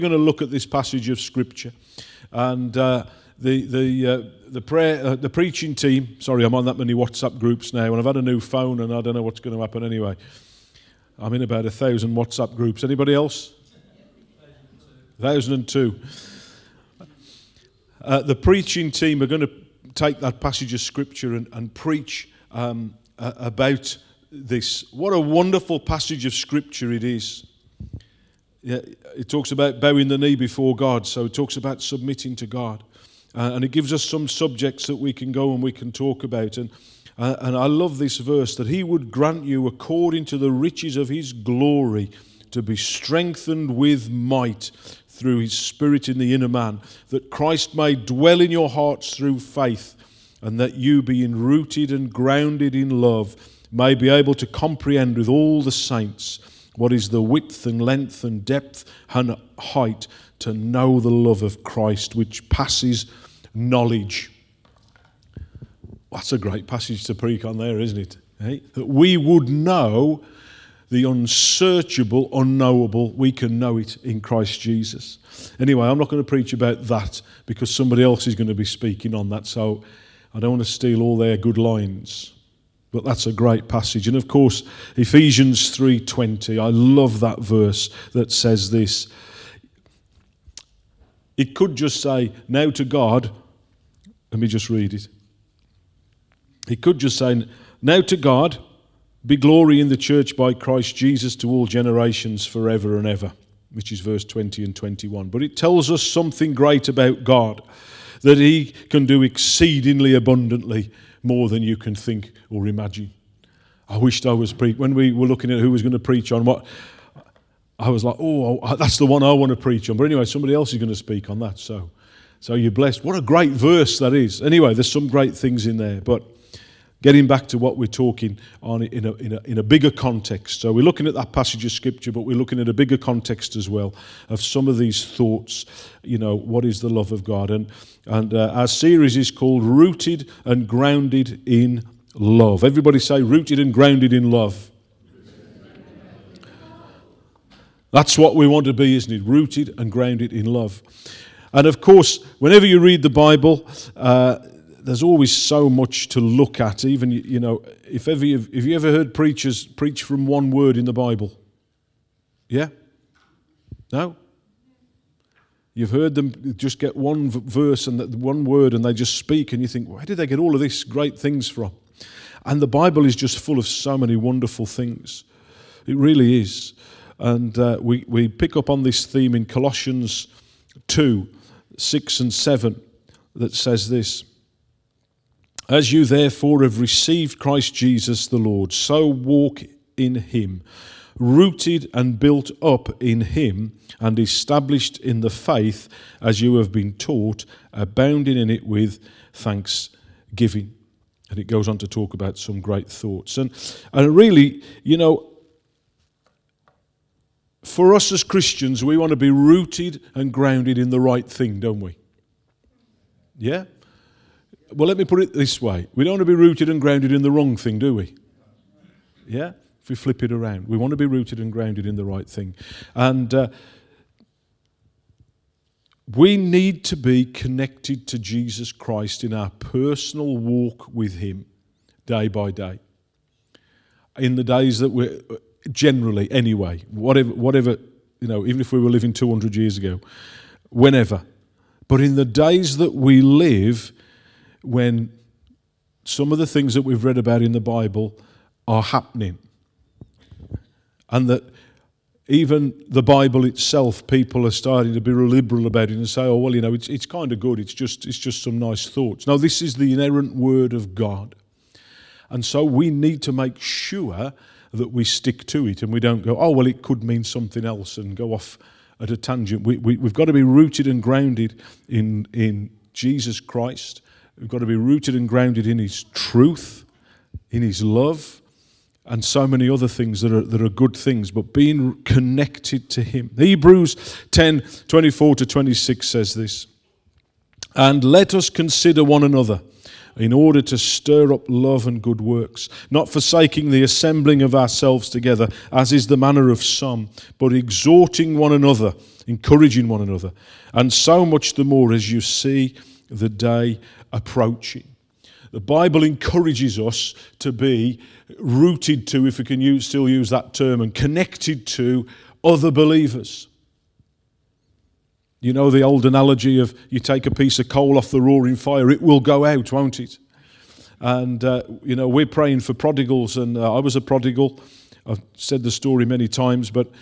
We're going to look at this passage of Scripture, and the preaching team. Sorry, I'm on that many WhatsApp groups now, and I've had a new phone, and I don't know what's going to happen anyway. I'm in about 1,000 WhatsApp groups. Anybody else? 1,002. The preaching team are going to take that passage of Scripture and preach about this. What a wonderful passage of Scripture it is. Yeah, it talks about bowing the knee before God, so it talks about submitting to God. And it gives us some subjects that we can go and we can talk about. And I love this verse, that he would grant you according to the riches of his glory to be strengthened with might through his Spirit in the inner man, that Christ may dwell in your hearts through faith, and that you, being rooted and grounded in love, may be able to comprehend with all the saints what is the width and length and depth and height, to know the love of Christ which passes knowledge. That's a great passage to preach on there, isn't it? Hey? That we would know the unsearchable, unknowable. We can know it in Christ Jesus. Anyway, I'm not going to preach about that because somebody else is going to be speaking on that, so I don't want to steal all their good lines. But that's a great passage. And of course, Ephesians 3:20, I love that verse that says this. It could just say, now to God, let me just read it. It could just say, now to God be glory in the church by Christ Jesus to all generations forever and ever, which is verse 20 and 21. But it tells us something great about God, that he can do exceedingly abundantly more than you can think or imagine. I wished I was when we were looking at who was going to preach on what, I was like, oh, that's the one I want to preach on. But anyway, somebody else is going to speak on that. So you're blessed. What a great verse that is. Anyway, there's some great things in there. But getting back to what we're talking on in a bigger context. So we're looking at that passage of Scripture, but we're looking at a bigger context as well of some of these thoughts. You know, what is the love of God? And our series is called Rooted and Grounded in Love. Everybody say, rooted and grounded in love. That's what we want to be, isn't it? Rooted and grounded in love. And of course, whenever you read the Bible, there's always so much to look at. Even, you know, if you ever heard preachers preach from one word in the Bible? Yeah? No? You've heard them just get one verse and that one word and they just speak, and you think, where did they get all of these great things from? And the Bible is just full of so many wonderful things. It really is. And we pick up on this theme in Colossians 2, 6 and 7 that says this. As you therefore have received Christ Jesus the Lord, so walk in him, rooted and built up in him, and established in the faith as you have been taught, abounding in it with thanksgiving. And it goes on to talk about some great thoughts. And really, you know, for us as Christians, we want to be rooted and grounded in the right thing, don't we? Yeah? Well, let me put it this way. We don't want to be rooted and grounded in the wrong thing, do we? Yeah? If we flip it around. We want to be rooted and grounded in the right thing. And we need to be connected to Jesus Christ in our personal walk with him day by day. In the days that we're, generally anyway, whatever, you know, even if we were living 200 years ago, whenever. But in the days that we live, when some of the things that we've read about in the Bible are happening, and that even the Bible itself, people are starting to be liberal about it and say, oh, well, you know, it's kind of good, it's just some nice thoughts. No, this is the inerrant Word of God. And so we need to make sure that we stick to it and we don't go, oh, well, it could mean something else, and go off at a tangent. We've got to be rooted and grounded in Jesus Christ. We've got to be rooted and grounded in his truth, in his love, and so many other things that are good things, but being connected to him. Hebrews 10, 24 to 26 says this. And let us consider one another in order to stir up love and good works, not forsaking the assembling of ourselves together, as is the manner of some, but exhorting one another, encouraging one another, and so much the more as you see the day approaching. The Bible encourages us to be rooted to, if we can still use that term, and connected to other believers. You know the old analogy of you take a piece of coal off the roaring fire, it will go out, won't it? And, we're praying for prodigals, and I was a prodigal. I've said the story many times, but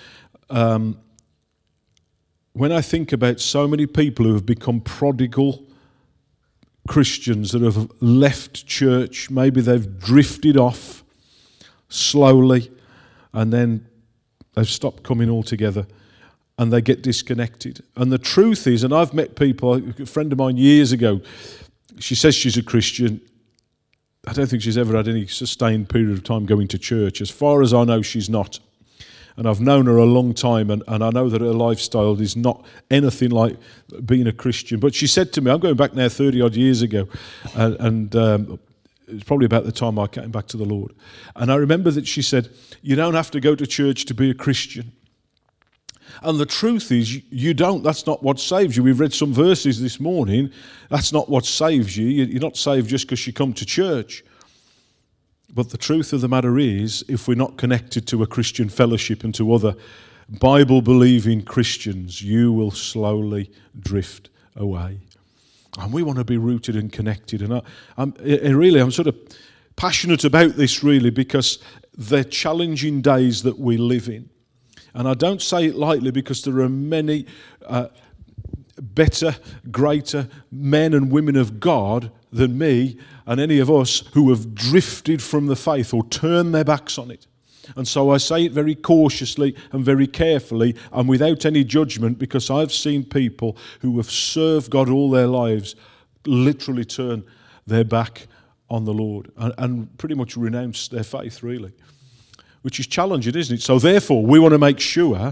when I think about so many people who have become prodigal Christians that have left church, maybe they've drifted off slowly, and then they've stopped coming altogether, and they get disconnected. And the truth is, and I've met people, a friend of mine years ago, she says she's a Christian. I don't think she's ever had any sustained period of time going to church. As far as I know, she's not. And I've known her a long time, and I know that her lifestyle is not anything like being a Christian. But she said to me, I'm going back now 30-odd years ago, and it was probably about the time I came back to the Lord. And I remember that she said, you don't have to go to church to be a Christian. And the truth is, you don't. That's not what saves you. We've read some verses this morning. That's not what saves you. You're not saved just because you come to church. But the truth of the matter is, if we're not connected to a Christian fellowship and to other Bible-believing Christians, you will slowly drift away. And we want to be rooted and connected. And I'm sort of passionate about this, really, because they're challenging days that we live in. And I don't say it lightly, because there are many better, greater men and women of God than me and any of us who have drifted from the faith or turned their backs on it. And so I say it very cautiously and very carefully and without any judgment, because I've seen people who have served God all their lives literally turn their back on the Lord and pretty much renounce their faith, really. Which is challenging, isn't it? So therefore, we want to make sure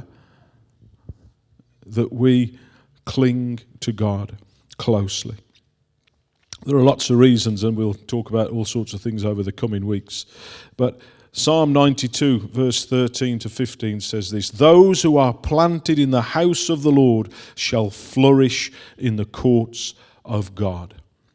that we cling to God closely. There are lots of reasons, and we'll talk about all sorts of things over the coming weeks. But Psalm 92, verse 13 to 15 says this: those who are planted in the house of the Lord shall flourish in the courts of God.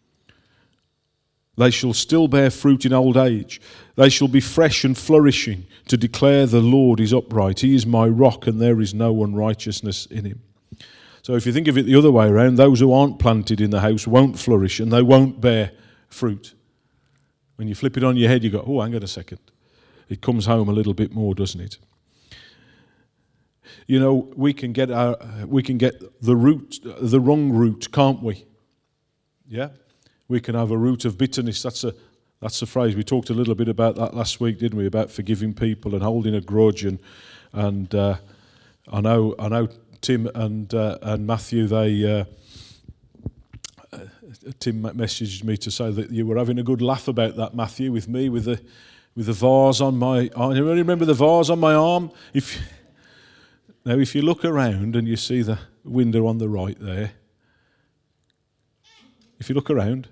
They shall still bear fruit in old age. They shall be fresh and flourishing to declare the Lord is upright. He is my rock, and there is no unrighteousness in him. So if you think of it the other way around, those who aren't planted in the house won't flourish and they won't bear fruit. When you flip it on your head, you go, oh, hang on a second. It comes home a little bit more, doesn't it? You know, we can get the wrong root, can't we? Yeah? We can have a root of bitterness. That's a phrase. We talked a little bit about that last week, didn't we? About forgiving people and holding a grudge. And I know Tim and Matthew. Tim messaged me to say that you were having a good laugh about that, Matthew, with me with the vase on my arm. You remember the vase on my arm? If you look around and you see the window on the right there, if you look around.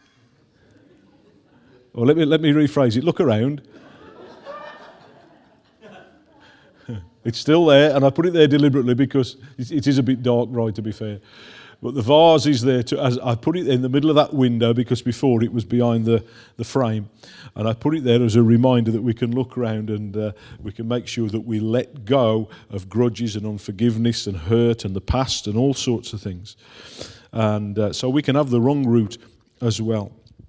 Or let me rephrase it. Look around. It's still there, and I put it there deliberately because it is a bit dark, right, to be fair. But the vase is there as I put it in the middle of that window, because before it was behind the frame. And I put it there as a reminder that we can look around and we can make sure that we let go of grudges and unforgiveness and hurt and the past and all sorts of things. And so we can have the wrong root as well.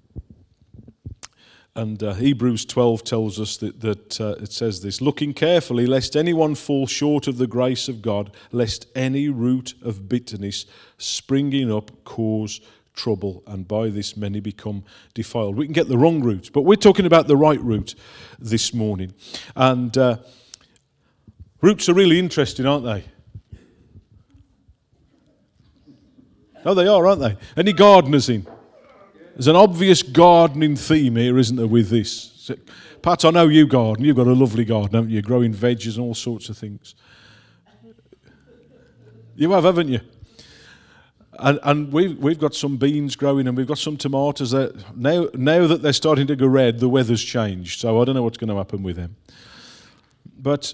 And Hebrews 12 tells us that it says this: looking carefully, lest anyone fall short of the grace of God, lest any root of bitterness springing up cause trouble, and by this many become defiled. We can get the wrong root, but we're talking about the right root this morning. And roots are really interesting, aren't they? Oh, they are, aren't they? Any gardeners in? There's an obvious gardening theme here, isn't there, with this? Pat, I know you garden. You've got a lovely garden, haven't you? Growing veggies and all sorts of things. You have, haven't you? And we've got some beans growing, and we've got some tomatoes. Now that they're starting to go red, the weather's changed. So I don't know what's going to happen with them. But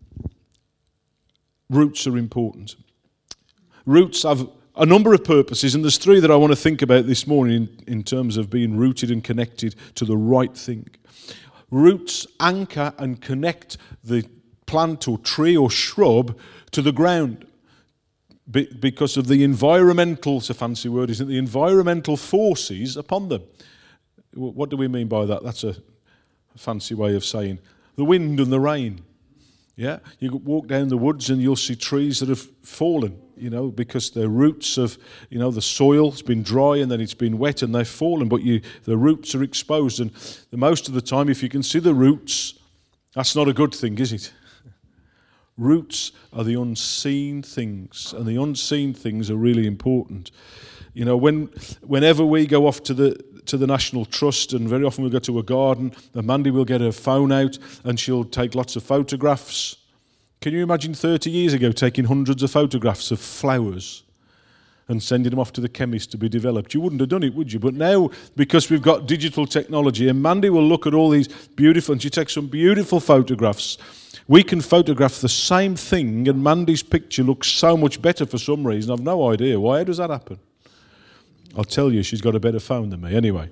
roots are important. Roots have a number of purposes, and there's three that I want to think about this morning in terms of being rooted and connected to the right thing. Roots anchor and connect the plant or tree or shrub to the ground because of the environmental, it's a fancy word, isn't it? The environmental forces upon them. What do we mean by that? That's a fancy way of saying the wind and the rain. Yeah, you walk down the woods and you'll see trees that have fallen, because their roots have, the soil's been dry and then it's been wet and they've fallen, but the roots are exposed. And most of the time, if you can see the roots, that's not a good thing, is it? Roots are the unseen things, and the unseen things are really important. Whenever we go off to the National Trust, and very often we go to a garden, and Mandy will get her phone out and she'll take lots of photographs. Can you imagine 30 years ago taking hundreds of photographs of flowers and sending them off to the chemist to be developed? You wouldn't have done it, would you? But now, because we've got digital technology, and Mandy will look at all these beautiful, and she takes some beautiful photographs. We can photograph the same thing, and Mandy's picture looks so much better for some reason. I've no idea why. How does that happen? I'll tell you, she's got a better phone than me. Anyway.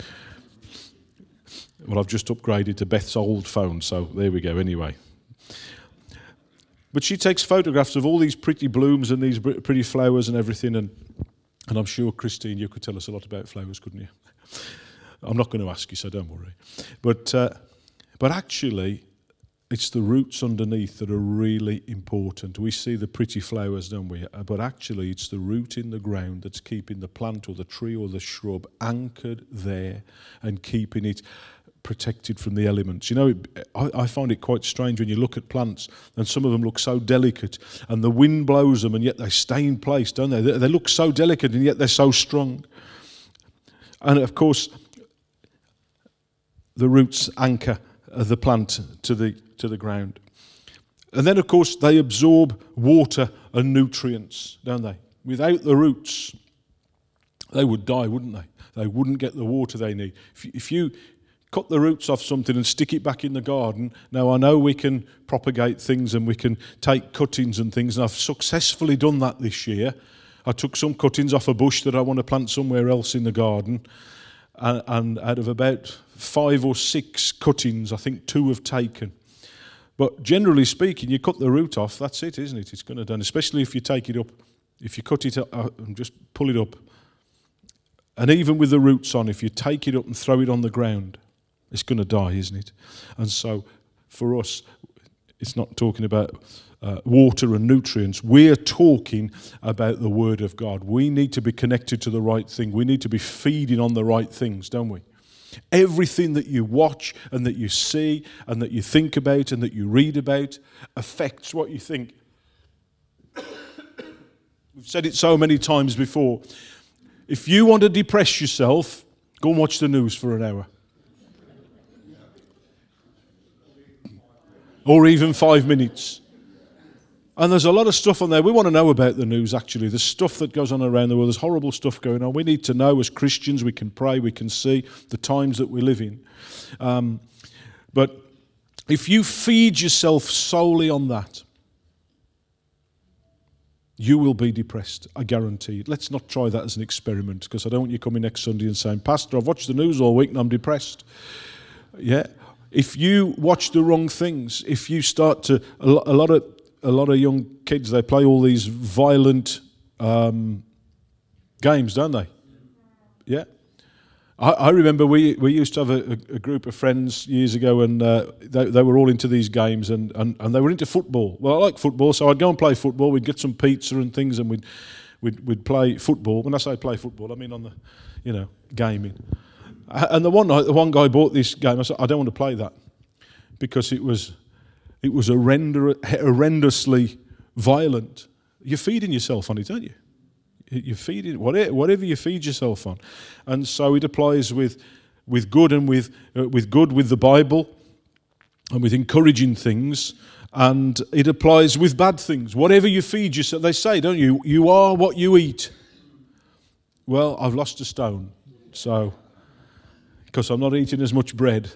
Well, I've just upgraded to Beth's old phone, so there we go, anyway. But she takes photographs of all these pretty blooms and these pretty flowers and everything, and I'm sure, Christine, you could tell us a lot about flowers, couldn't you? I'm not going to ask you, so don't worry. But actually, it's the roots underneath that are really important. We see the pretty flowers, don't we? But actually, it's the root in the ground that's keeping the plant or the tree or the shrub anchored there and keeping it protected from the elements. I find it quite strange when you look at plants, and some of them look so delicate, and the wind blows them, and yet they stay in place, don't they? They look so delicate, and yet they're so strong. And of course, the roots anchor the plant to the ground. And then, of course, they absorb water and nutrients, don't they? Without the roots, they would die, wouldn't they? They wouldn't get the water they need. If you cut the roots off something and stick it back in the garden, now I know we can propagate things and we can take cuttings and things, and I've successfully done that this year. I took some cuttings off a bush that I want to plant somewhere else in the garden, and out of about 5 or 6 cuttings, I think 2 have taken. But generally speaking, you cut the root off, that's it, isn't it? It's going to done, especially if you take it up. If you cut it up and just pull it up. And even with the roots on, if you take it up and throw it on the ground, it's going to die, isn't it? And so for us, it's not talking about water and nutrients. We're talking about the Word of God. We need to be connected to the right thing. We need to be feeding on the right things, don't we? Everything that you watch and that you see and that you think about and that you read about affects what you think. We've said it so many times before. If you want to depress yourself, go and watch the news for an hour. Or even 5 minutes. And there's a lot of stuff on there. We want to know about the news, actually. There's stuff that goes on around the world. There's horrible stuff going on. We need to know as Christians. We can pray. We can see the times that we live in. But if you feed yourself solely on that, you will be depressed, I guarantee it. Let's not try that as an experiment, because I don't want you coming next Sunday and saying, Pastor, I've watched the news all week and I'm depressed. Yeah. If you watch the wrong things, if you start to... A lot of young kids, they play all these violent games, don't they? Yeah. I remember we used to have a group of friends years ago, and they were all into these games, and they were into football. Well, I like football, so I'd go and play football. We'd get some pizza and things, and we'd play football. When I say play football, I mean on the gaming. And the one night, the one guy bought this game. I said, I don't want to play that, because it was horrendously violent. You're feeding yourself on it, aren't you? You're feeding whatever you feed yourself on, and so it applies with good and with good with the Bible, and with encouraging things, and it applies with bad things. Whatever you feed yourself, they say, don't you? You are what you eat. Well, I've lost a stone, so because I'm not eating as much bread.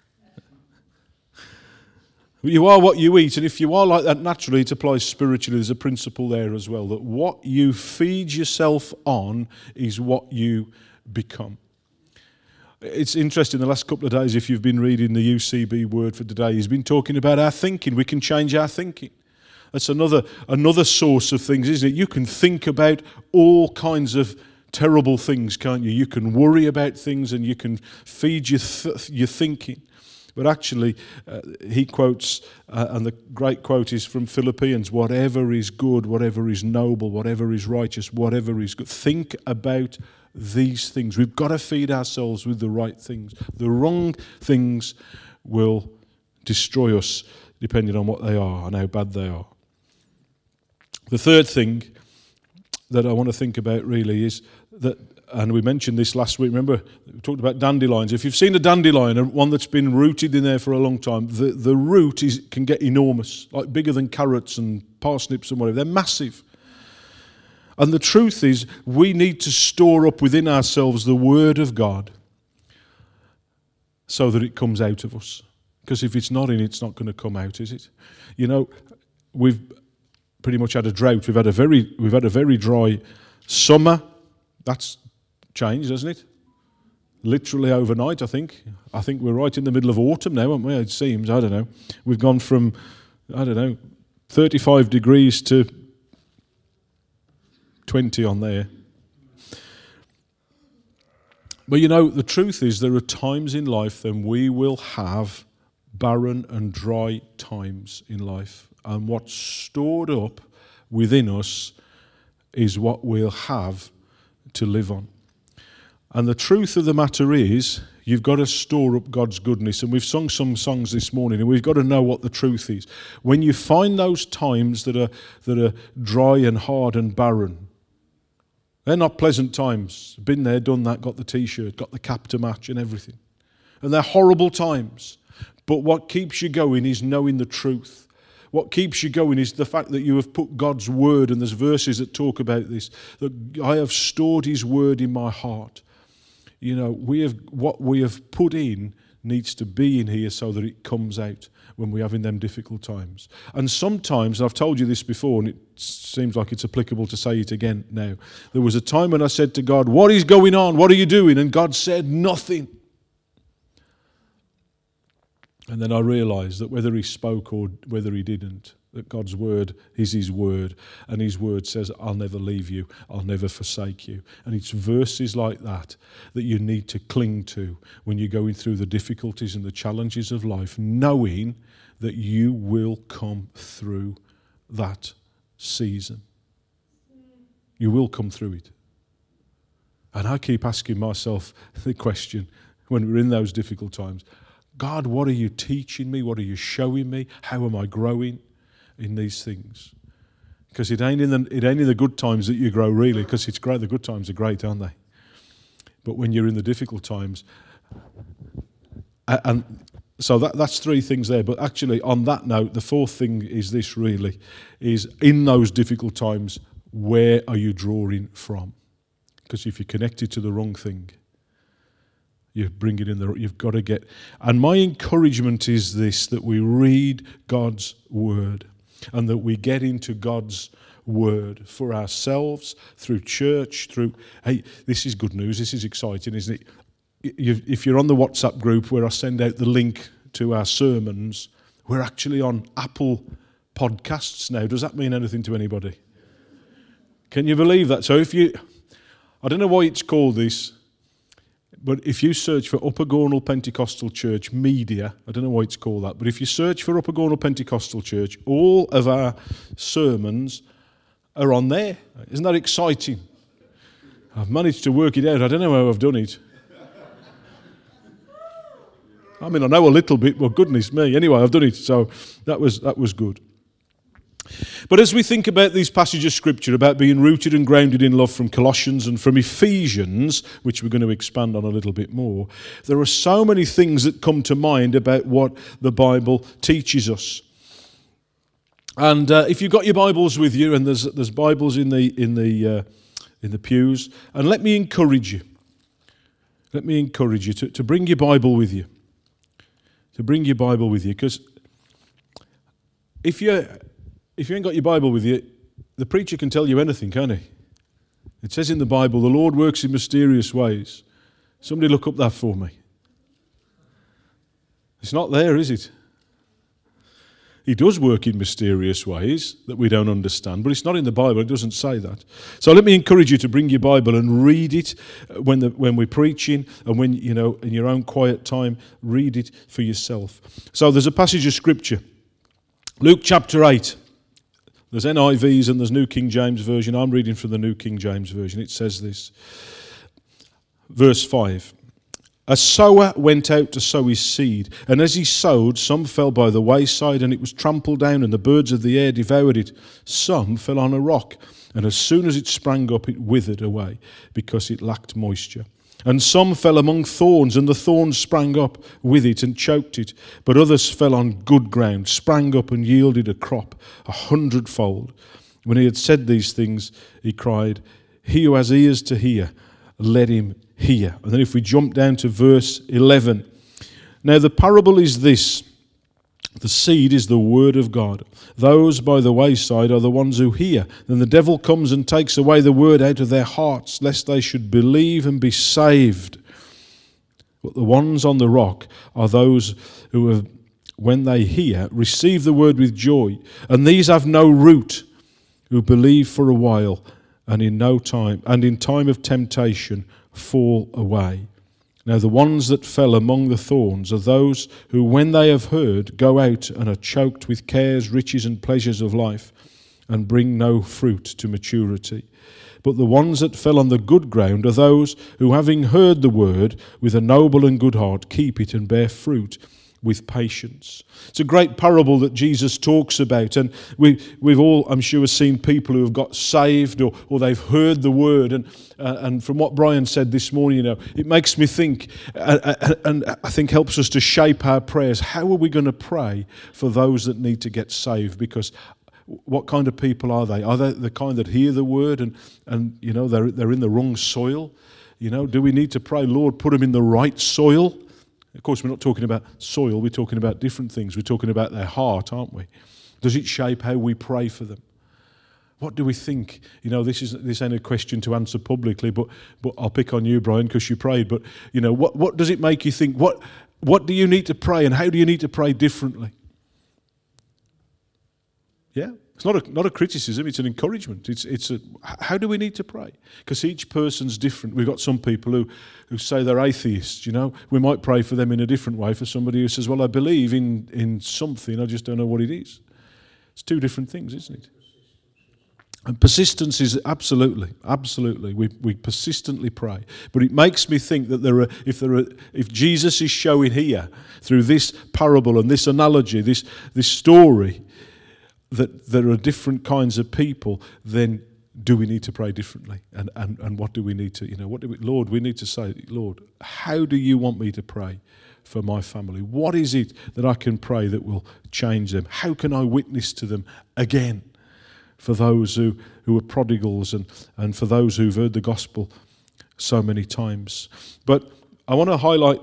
You are what you eat, and if you are like that naturally, it applies spiritually. There's a principle there as well, that what you feed yourself on is what you become. It's interesting, the last couple of days, if you've been reading the UCB word for today, he's been talking about our thinking. We can change our thinking. That's another source of things, isn't it? You can think about all kinds of terrible things, can't you? You can worry about things and you can feed your thinking. But actually, he quotes, and the great quote is from Philippians, whatever is good, whatever is noble, whatever is righteous, whatever is good. Think about these things. We've got to feed ourselves with the right things. The wrong things will destroy us, depending on what they are and how bad they are. The third thing that I want to think about really is that, and we mentioned this last week, remember, we talked about dandelions. If you've seen a dandelion, one that's been rooted in there for a long time, the root can get enormous, like bigger than carrots and parsnips and whatever. They're massive. And the truth is, we need to store up within ourselves the Word of God so that it comes out of us. Because if it's not in, it's not going to come out, is it? You know, we've pretty much had a drought. We've had a very dry summer. That's changed, hasn't it? Literally overnight, I think. I think we're right in the middle of autumn now, aren't we? It seems. I don't know. We've gone from, 35 degrees to 20 on there. But you know, the truth is there are times in life then we will have barren and dry times in life. And what's stored up within us is what we'll have to live on. And the truth of the matter is, you've got to store up God's goodness. And we've sung some songs this morning, and we've got to know what the truth is. When you find those times that are dry and hard and barren, they're not pleasant times. Been there, done that, got the T-shirt, got the cap to match and everything. And they're horrible times. But what keeps you going is knowing the truth. What keeps you going is the fact that you have put God's word, and there's verses that talk about this, that I have stored his word in my heart. You know, what we have put in needs to be in here so that it comes out when we're having them difficult times. And sometimes, I've told you this before, and it seems like it's applicable to say it again now. There was a time when I said to God, what is going on? What are you doing? And God said, nothing. And then I realised that whether he spoke or whether he didn't, that God's word is his word. And his word says, I'll never leave you. I'll never forsake you. And it's verses like that that you need to cling to when you're going through the difficulties and the challenges of life, knowing that you will come through that season. You will come through it. And I keep asking myself the question when we're in those difficult times, God, what are you teaching me? What are you showing me? How am I growing in these things? Because it ain't in the good times that you grow, really, because it's great. The good times are great, aren't they? But when you're in the difficult times, and so that's three things there. But actually, on that note, the fourth thing is this really, is in those difficult times, where are you drawing from? Because if you're connected to the wrong thing, you bring it in there. You've got to get. And my encouragement is this, that we read God's word and that we get into God's word for ourselves, through church, hey, this is good news. This is exciting, isn't it? If you're on the WhatsApp group where I send out the link to our sermons, we're actually on Apple Podcasts now. Does that mean anything to anybody? Can you believe that? So I don't know why it's called this, but if you search for Upper Gornal Pentecostal Church Media, I don't know why it's called that, but if you search for Upper Gornal Pentecostal Church, all of our sermons are on there. Isn't that exciting? I've managed to work it out. I don't know how I've done it. I mean, I know a little bit, but goodness me. Anyway, I've done it, so that was good. But as we think about these passages of Scripture, about being rooted and grounded in love from Colossians and from Ephesians, which we're going to expand on a little bit more, there are so many things that come to mind about what the Bible teaches us. And if you've got your Bibles with you, and there's Bibles in the in the pews. And let me encourage you. Let me encourage you to bring your Bible with you. To bring your Bible with you. Because if you ain't got your Bible with you, the preacher can tell you anything, can't he? It says in the Bible, the Lord works in mysterious ways. Somebody look up that for me. It's not there, is it? He does work in mysterious ways that we don't understand, but it's not in the Bible. It doesn't say that. So let me encourage you to bring your Bible and read it when we're preaching, and when, you know, in your own quiet time, read it for yourself. So there's a passage of Scripture. Luke chapter 8. There's NIVs and there's New King James Version. I'm reading from the New King James Version. It says this. Verse 5. A sower went out to sow his seed, and as he sowed, some fell by the wayside, and it was trampled down, and the birds of the air devoured it. Some fell on a rock, and as soon as it sprang up, it withered away, because it lacked moisture. And some fell among thorns, and the thorns sprang up with it and choked it. But others fell on good ground, sprang up and yielded a crop 100-fold. When he had said these things, he cried, "He who has ears to hear, let him hear." And then if we jump down to verse 11. Now the parable is this. The seed is the word of God. Those by the wayside are the ones who hear. Then the devil comes and takes away the word out of their hearts, lest they should believe and be saved. But the ones on the rock are those who have, when they hear, receive the word with joy. And these have no root, who believe for a while, and in time of temptation fall away. Now the ones that fell among the thorns are those who, when they have heard, go out and are choked with cares, riches, and pleasures of life, and bring no fruit to maturity. But the ones that fell on the good ground are those who, having heard the word, with a noble and good heart, keep it and bear fruit with patience. It's a great parable that Jesus talks about, and we've all, I'm sure, seen people who have got saved or they've heard the word, and from what Brian said this morning, you know, it makes me think, and I think helps us to shape our prayers. How are we going to pray for those that need to get saved? Because what kind of people are they? Are they the kind that hear the word and you know they're in the wrong soil? You know, do we need to pray, Lord, put them in the right soil? Of course, we're not talking about soil, we're talking about different things. We're talking about their heart, aren't we? Does it shape how we pray for them? What do we think? You know, this ain't a question to answer publicly, but I'll pick on you, Brian, because you prayed. But, you know, what does it make you think? What do you need to pray, and how do you need to pray differently? Yeah? It's not a criticism, it's an encouragement. It's how do we need to pray? Because each person's different. We've got some people who say they're atheists, you know. We might pray for them in a different way for somebody who says, well, I believe in something, I just don't know what it is. It's two different things, isn't it? And persistence is absolutely. We persistently pray. But it makes me think that if Jesus is showing here through this parable and this analogy, this story, that there are different kinds of people, then do we need to pray differently? And what do we need to, you know, Lord, we need to say, Lord, how do you want me to pray for my family? What is it that I can pray that will change them? How can I witness to them again for those who are prodigals and for those who've heard the gospel so many times? But I want to highlight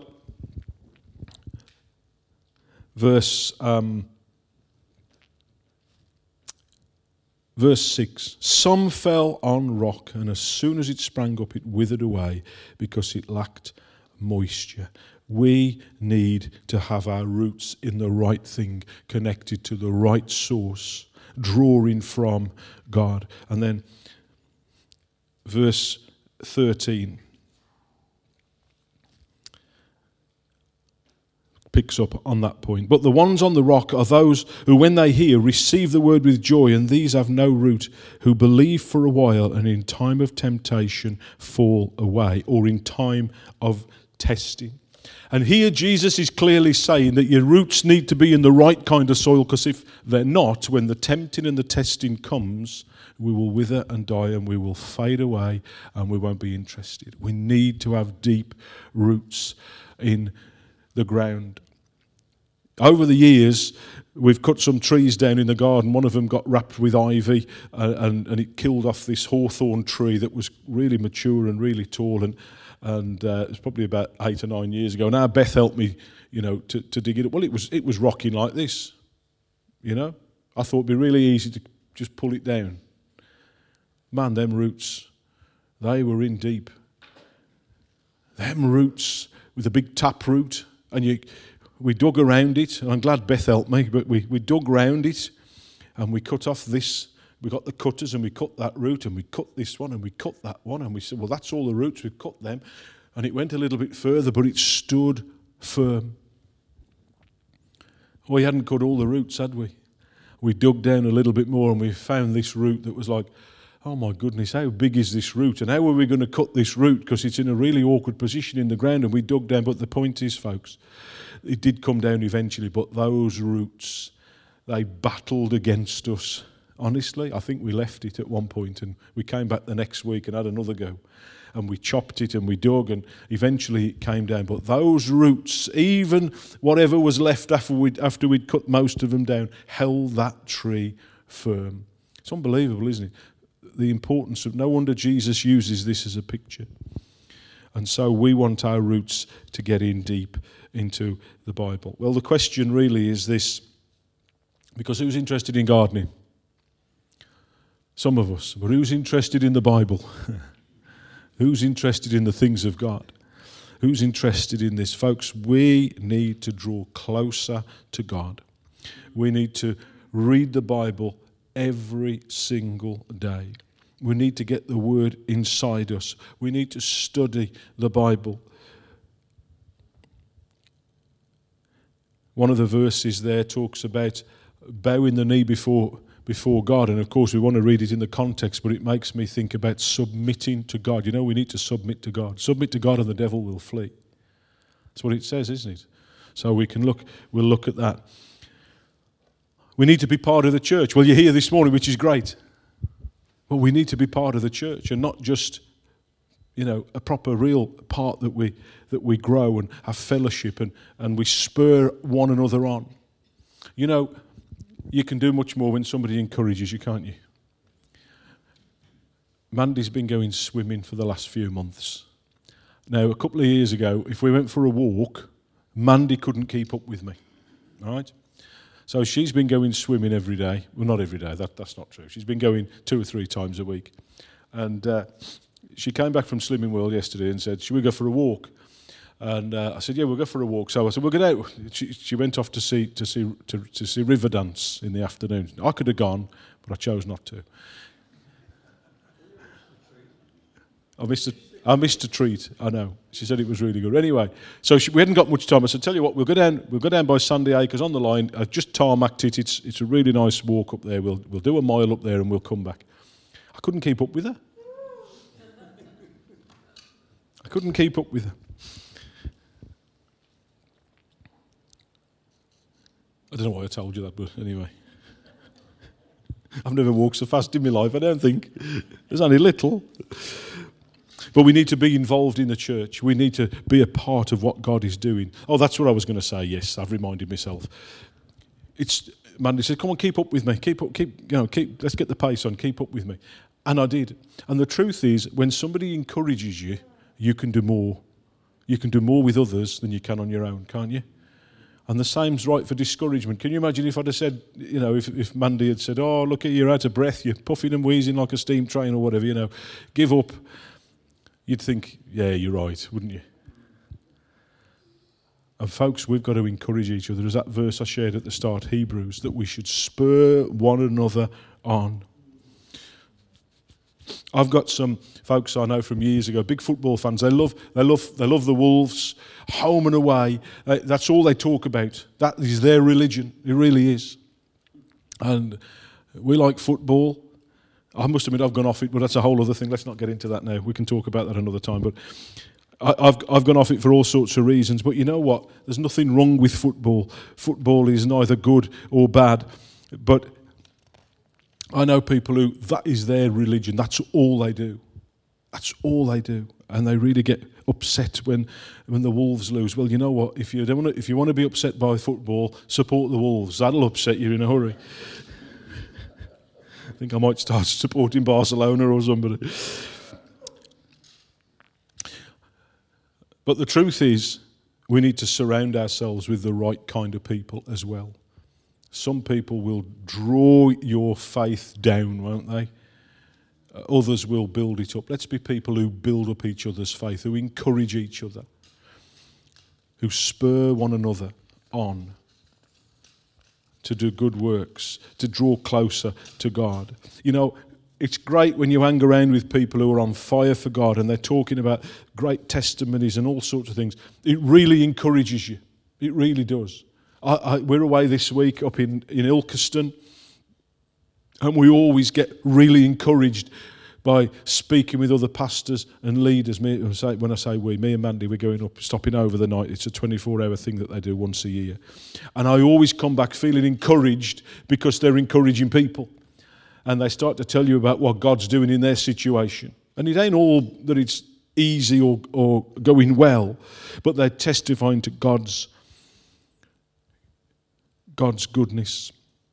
verse 6, some fell on rock, and as soon as it sprang up, it withered away because it lacked moisture. We need to have our roots in the right thing, connected to the right source, drawing from God. And then verse 13 picks up on that point. But the ones on the rock are those who, when they hear, receive the word with joy, and these have no root, who believe for a while, and in time of temptation fall away, or in time of testing. And here Jesus is clearly saying that your roots need to be in the right kind of soil, because if they're not, when the tempting and the testing comes, we will wither and die, and we will fade away, and we won't be interested. We need to have deep roots in the ground. Over the years, we've cut some trees down in the garden. One of them got wrapped with ivy, and it killed off this hawthorn tree that was really mature and really tall. And it was probably about 8 or 9 years ago. Now Beth helped me, to dig it up. Well, it was rocking like this, I thought it'd be really easy to just pull it down. Man, them roots, they were in deep. Them roots with a big tap root, and we dug around it, and I'm glad Beth helped me, but we dug around it, and we cut off this. We got the cutters, and we cut that root, and we cut this one, and we cut that one, and we said, well, that's all the roots, we've cut them. And it went a little bit further, but it stood firm. We hadn't cut all the roots, had we? We dug down a little bit more, and we found this root that was like, oh my goodness, how big is this root? And how are we going to cut this root? Because it's in a really awkward position in the ground, and we dug down. But the point is, folks, it did come down eventually, but those roots, they battled against us. Honestly, I think we left it at one point, and we came back the next week and had another go. And we chopped it and we dug, and eventually it came down. But those roots, even whatever was left after we'd cut most of them down, held that tree firm. It's unbelievable, isn't it? The importance of, no wonder Jesus uses this as a picture. And so we want our roots to get in deep into the Bible. Well, the question really is this, because who's interested in gardening? Some of us. But who's interested in the Bible? Who's interested in the things of God? Who's interested in this? Folks, we need to draw closer to God. We need to read the Bible every single day. We need to get the word inside us. We need to study the Bible. One of the verses there talks about bowing the knee before God, and of course we want to read it in the context, but it makes me think about submitting to God. We need to submit to God. Submit to God and the devil will flee. That's what it says, isn't it? So we'll look at that. We need to be part of the church. Well, you're here this morning, which is great. But we need to be part of the church, and not just, a proper, real part that we grow and have fellowship and we spur one another on. You can do much more when somebody encourages you, can't you? Mandy's been going swimming for the last few months. Now, a couple of years ago, if we went for a walk, Mandy couldn't keep up with me. All right? So she's been going swimming every day. Well, not every day, that's not true. She's been going 2 or 3 times a week. And she came back from Slimming World yesterday and said, should we go for a walk? And I said, yeah, we'll go for a walk. So I said, we'll get out. She went off to see Riverdance in the afternoon. I could have gone, but I chose not to. I missed a treat, I know. She said it was really good. Anyway, so we hadn't got much time. I said, tell you what, we'll go down by Sandy Acres on the line. I've just tarmacked it. It's a really nice walk up there. We'll do a mile up there and we'll come back. I couldn't keep up with her. I couldn't keep up with her. I don't know why I told you that, but anyway. I've never walked so fast in my life, I don't think. There's only little. But we need to be involved in the church. We need to be a part of what God is doing. Oh, that's what I was going to say. Yes, I've reminded myself. Mandy said, come on, keep up with me. Let's get the pace on. Keep up with me. And I did. And the truth is, when somebody encourages you, you can do more. You can do more with others than you can on your own, can't you? And the same's right for discouragement. Can you imagine if I'd have said, if Mandy had said, oh, look, you're out of breath, you're puffing and wheezing like a steam train or whatever, give up. You'd think, yeah, you're right, wouldn't you? And folks, we've got to encourage each other. There's that verse I shared at the start, Hebrews, that we should spur one another on. I've got some folks I know from years ago, big football fans. They love the Wolves, home and away. That's all they talk about. That is their religion. It really is. And we like football. I must admit I've gone off it, but that's a whole other thing. Let's not get into that now. We can talk about that another time. But I've gone off it for all sorts of reasons. But you know what? There's nothing wrong with football. Football is neither good or bad. But I know people who, that is their religion. That's all they do. That's all they do. And they really get upset when the Wolves lose. Well, you know what? If you want to be upset by football, support the Wolves. That'll upset you in a hurry. I think I might start supporting Barcelona or somebody. But the truth is, we need to surround ourselves with the right kind of people as well. Some people will draw your faith down, won't they? Others will build it up. Let's be people who build up each other's faith, who encourage each other, who spur one another on to do good works, to draw closer to God. You know, it's great when you hang around with people who are on fire for God and they're talking about great testimonies and all sorts of things. It really encourages you. It really does. We're away this week up in Ilkeston, and we always get really encouraged by speaking with other pastors and leaders. When I say we, me and Mandy, we're going up, stopping over the night. It's a 24-hour thing that they do once a year. And I always come back feeling encouraged because they're encouraging people. And they start to tell you about what God's doing in their situation. And it ain't all that it's easy or going well, but they're testifying to God's goodness.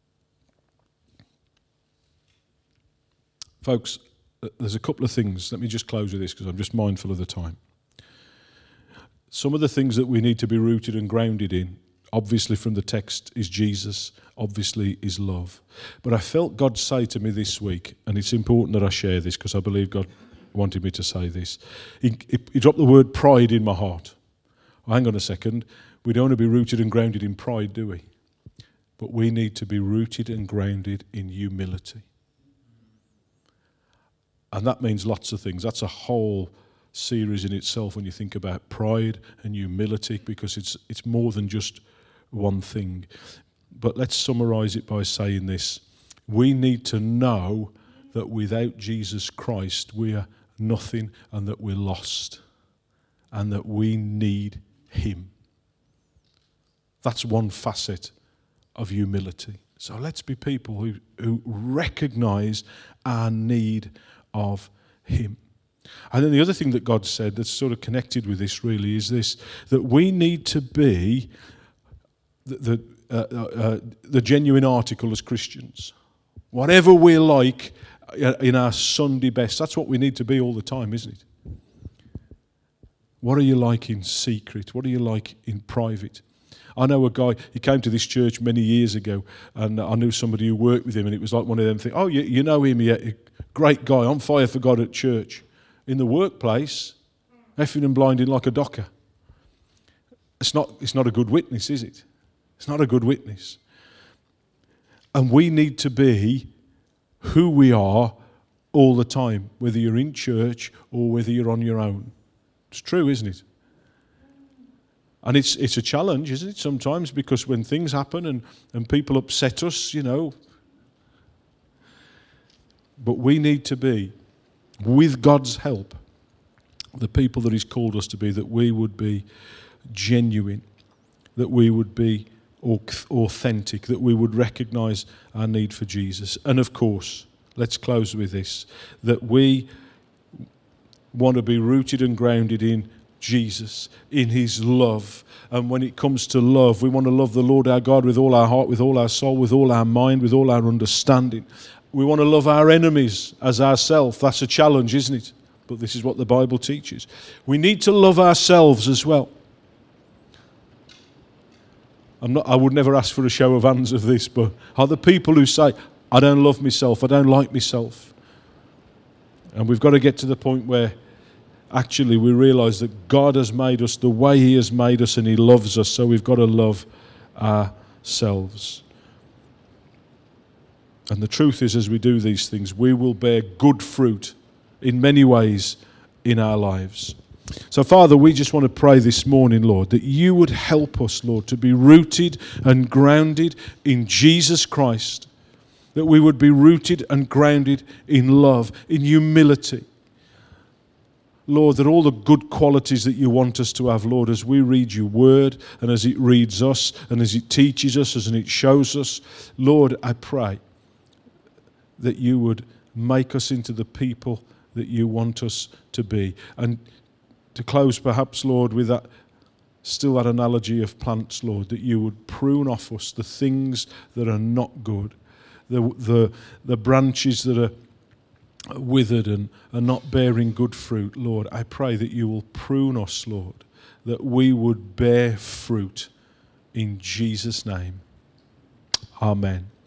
Folks, there's a couple of things. Let me just close with this because I'm just mindful of the time. Some of the things that we need to be rooted and grounded in, obviously from the text, is Jesus, obviously is love. But I felt God say to me this week, and it's important that I share this because I believe God wanted me to say this. He dropped the word pride in my heart. Oh, hang on a second. We don't want to be rooted and grounded in pride, do we? But we need to be rooted and grounded in humility. And that means lots of things. That's a whole series in itself when you think about pride and humility, because it's more than just one thing. But let's summarize it by saying this. We need to know that without Jesus Christ we are nothing, and that we're lost, and that we need him. That's one facet of humility. So let's be people who recognize our need of him. And then the other thing that God said that's sort of connected with this really is this, that we need to be the genuine article as Christians. Whatever we're like in our Sunday best, that's what we need to be all the time, isn't it? What are you like in secret? What are you like in private? I know a guy, he came to this church many years ago, and I knew somebody who worked with him, and it was like one of them things, oh, you know him, yeah, great guy, on fire for God at church. In the workplace, effing and blinding like a docker. It's not a good witness, is it? It's not a good witness. And we need to be who we are all the time, whether you're in church or whether you're on your own. It's true, isn't it? And it's a challenge, isn't it, sometimes, because when things happen and people upset us, you know. But we need to be, with God's help, the people that he's called us to be, that we would be genuine, that we would be authentic, that we would recognize our need for Jesus. And of course, let's close with this, that we want to be rooted and grounded in Jesus, in his love. And when it comes to love, we want to love the Lord our God with all our heart, with all our soul, with all our mind, with all our understanding. We want to love our enemies as ourselves. That's a challenge, isn't it? But this is what the Bible teaches. We need to love ourselves as well. I would never ask for a show of hands of this, but are the people who say, I don't love myself, I don't like myself? And we've got to get to the point where actually we realize that God has made us the way he has made us, and he loves us, so we've got to love ourselves. And the truth is, as we do these things, we will bear good fruit in many ways in our lives. So, Father, we just want to pray this morning, Lord, that you would help us, Lord, to be rooted and grounded in Jesus Christ, that we would be rooted and grounded in love, in humility. Lord, that all the good qualities that you want us to have, Lord, as we read your word and as it reads us and as it teaches us and it shows us, Lord, I pray that you would make us into the people that you want us to be. And To close perhaps, Lord, with that analogy of plants, Lord, that you would prune off us the things that are not good, the branches that are withered and are not bearing good fruit. Lord, I pray that you will prune us, Lord, that we would bear fruit in Jesus' name. Amen.